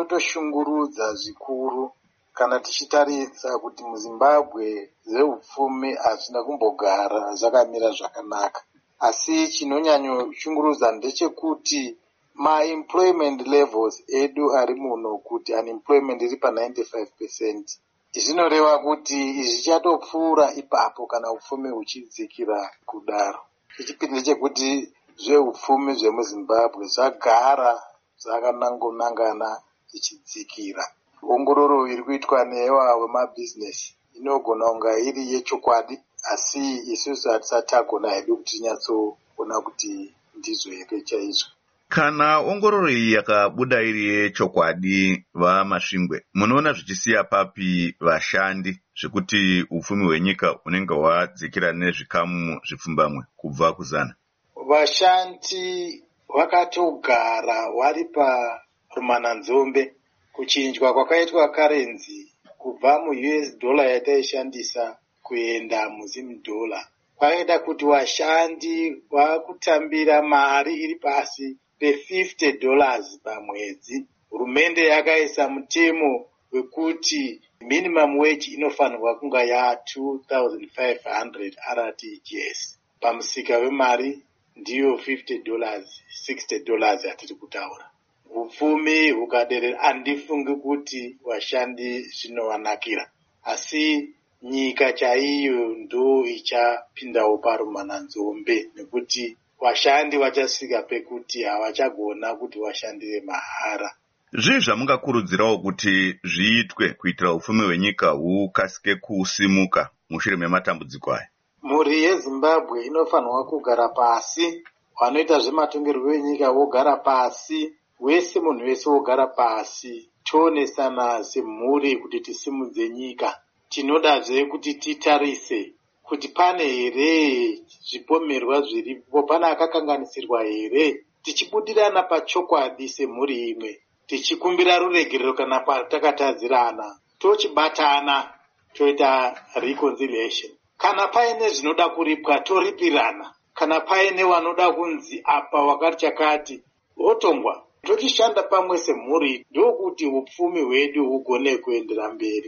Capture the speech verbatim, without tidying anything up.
chinotoshungurudza zvikuru kana tichitarisa kuti muZimbabwe zveupfumi hazvina kumbogara zvakamira zvakanaka. Asi chinonyanyoshungurudza ndechekuti ma-employment levels edu ari muno kuti unemployment iri pa ninety-five percent. Zvinoreva kuti zvichatopfuura ipapo kana upfumi huchidzikira kudaro. Chechipiri ndechekuti zveupfumi zvemuZimbabwe zvagara zvakanangonangana zvichidzikira. Ongororo iri kuitwa neewa wemabhizinesi inogona kunga iri yechokwadi, asi isusu hatisati tagona hedu kuti tinyatsoona kuti ndizvo here chaizvo. Kana ongororo iyi yakabuda iri yechokwadi, vaMasvingwe, munoona zvichisiya papi vashandi zvekuti upfumi hwenyika unenge hwadzikira nezvikamu zvipfumbamwe kubva kuzana? Vashandi vakatogara vari parumananzombe. Kuchinjwa kwakaitwa karenzi kubva mu-U S dollar yataishandisa kuenda muZim dollar kwaita kuti vashandi vakutambira mari iri pasi pe fifty dollars pamwedzi. Hurumende yakaisa mutemo wekuti minimum wage inofanirwa kunga ya two thousand five hundred R T G S. Pamusika wemari ndiyo fifty dollars, sixty dollars yatiri kutaura. Upfumi hukaderera, handifungi kuti vashandi zvinovanakira. Asi nyika chaiyo ndo ichapindawo parumananzombe nekuti vashandi vachasvika pekuti havachagona kuti vashandire mahara. Zvii zvamungakurudzirawo kuti zviitwe kuitira upfumi hwenyika hukasike kusimuka mushure mematambudziko aya? Mhuri yeZimbabwe inofanirwa kugara pasi, vanoita zvematongerwo enyika vogara pasi, wese munhu wese wogara pasi, tionesana semhuri kuti tisimudze nyika. Tinodazve kuti titarise kuti pane here zvipomerwa zviripo, pane akakanganisirwa here, tichibudirana pachokwadi semhuri imwe, tichikumbira ruregerero kana patakatadzirana, tochibatana toita reconciliation. Kana paine zvinoda kuripwa toripirana, kana paine vanoda kunzi apa wakati chakati otongwa, tochishanda pamwe semhuri ndokuti upfumi hwedu hugone kuendera mberi.